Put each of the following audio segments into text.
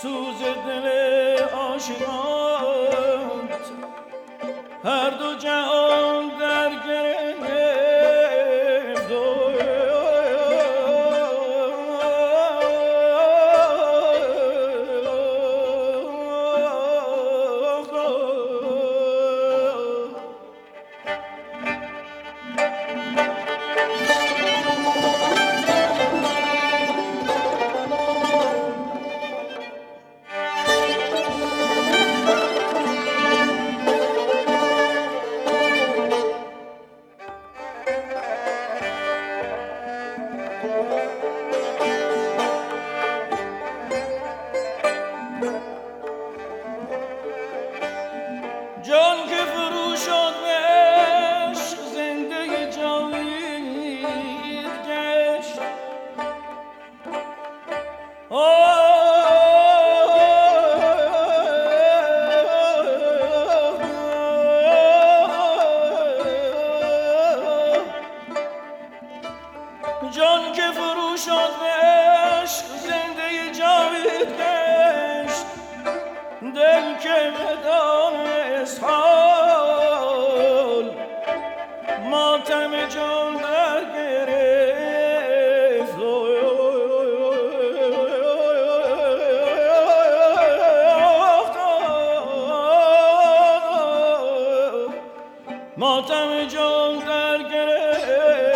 سوز دل عاشقان هر دو جهان در گرفت جان که فرو شد به عشق زنده جاوید گشت جان که فرو شد به عشق زنده جاوید گشت دل که بدانست حال ماتم جان در گرفت ماتم جان در گرفت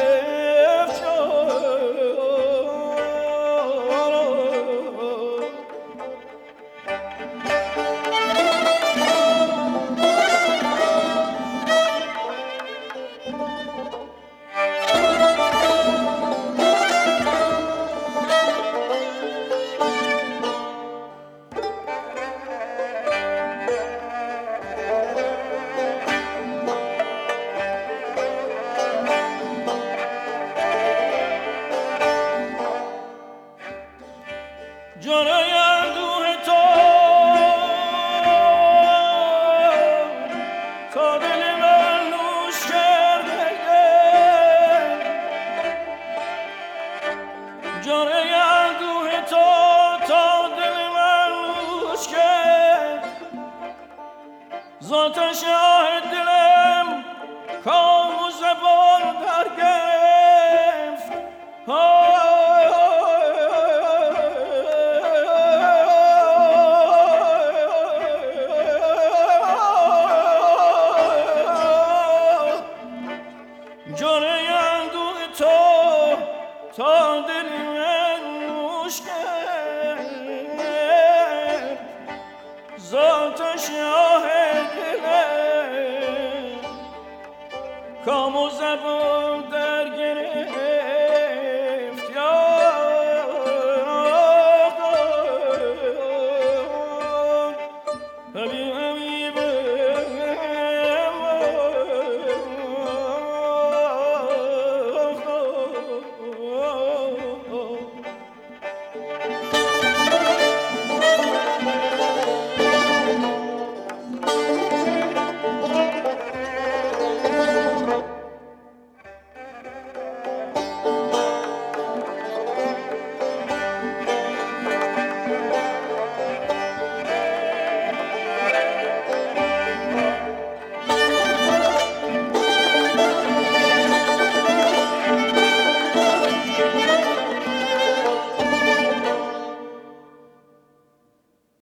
جانای اندوه تو تا دل من نوش کرده جانای اندوه تو تا دل من نوش کرد ذات شاه دلم کام و زبان در گرفت جان اندوه تو تا دل من نوش کرد ذات شاه دلم کام و زبان